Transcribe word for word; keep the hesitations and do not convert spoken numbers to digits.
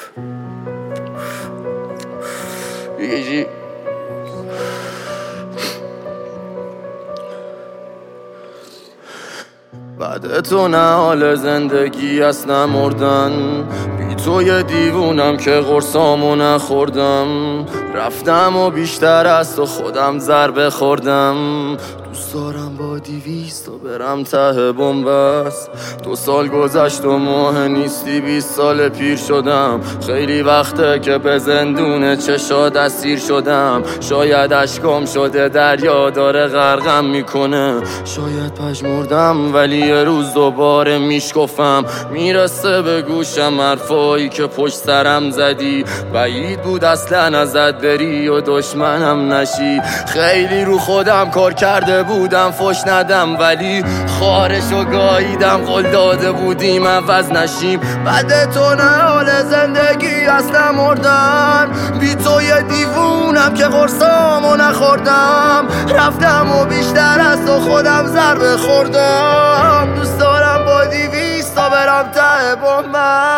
یه بعد تو نه حال زندگی است نه مردن، بی تو یه دیوونم که قرصامو نخوردم. رفتم و بیشتر از تو خودم ضربه خوردم. دوست دارم با دیویست و برم ته بنبست. دو سال گذشت و ماه نیستی، بیست سال پیر شدم. خیلی وقته که به زندون چشات اسیر شدم. شاید اشکام شده دریا داره غرقم میکنه. شاید پژمردم ولی یه روز دوباره میشکفم. میرسه به گوشم حرفایی که پشت سرم زدی. بعید بود اصلا ازت بری و دشمنم نشی. خیلی رو خودم کار کرده بودم فش ندم، ولی خارشو گاییدم. قول داده بودیم عوض نشیم. بعد تو نه حال زندگی اصلا مردن، بی تو یه دیوونم که قرصامو نخوردم. رفتم و بیشتر از تو خودم ضربه خوردم. دوست دارم با دیویستا برم ته بنبست.